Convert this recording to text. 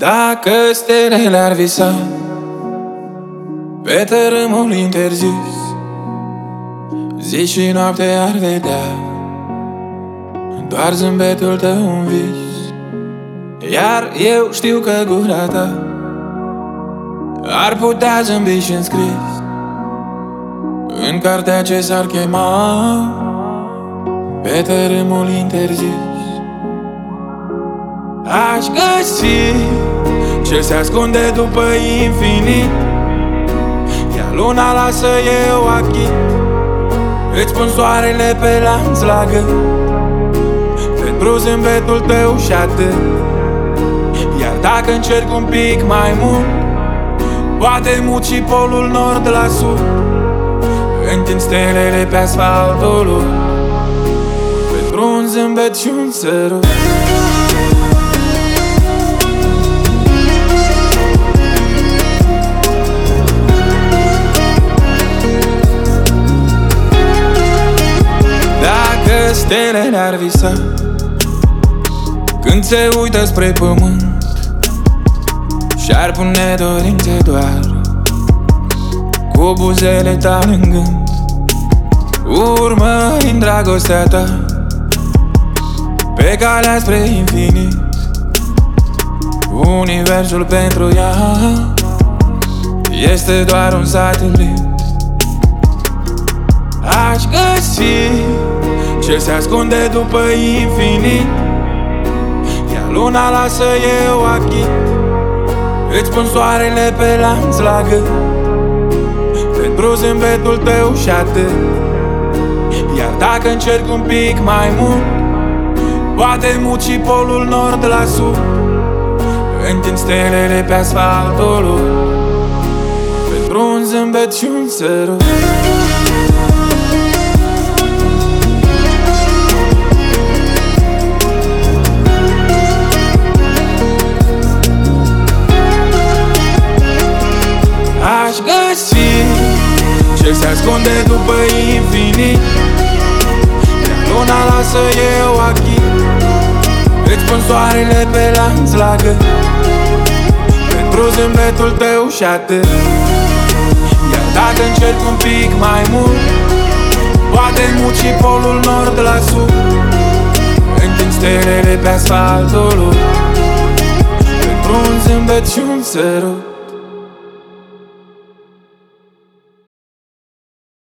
Dacă stelele ar visa pe tărâmul interzis, zi și noapte ar vedea doar zâmbetul tău un vis. Iar eu știu că gura ta ar putea zâmbi și înscris în cartea ce s-ar chema pe tărâmul interzis. Aș găsi ce se ascunde după infinit, iar luna lasă eu achit. Îți pun soarele pe lanț la gât, pentru zâmbetul tău și atât. Iar dacă încerc un pic mai mult, poate mut și polul nord la sud. Întind stelele pe asfaltul lui, pentru un zâmbet și un sărut. Dacă stelele ar visa când se uită spre pământ și-ar pune dorințe doar cu buzele tale în gând, urmărind dragostea ta pe calea spre infinit, universul pentru ea este doar un satelit. Aș găsi ce se ascunde după infinit, iar luna lasă eu achit. Îți pun soarele pe lanț la gât, pentru zâmbetul tău și atât. Iar dacă încerc un pic mai mult, poate mut și polul nord la sud. Întind stelele pe asfaltul lui, pentru un zâmbet și un sărut. Aș găsi ce se ascunde după infinit, iar luna lasă eu achit. Îți pun soarele pe lanț la gât, pentru zâmbetul tău și atât. Iar dacă încerc un pic mai mult, poate mut și polul nord la sud. Întind stelele pe asfaltul lui, pentru un zâmbet și un sărut.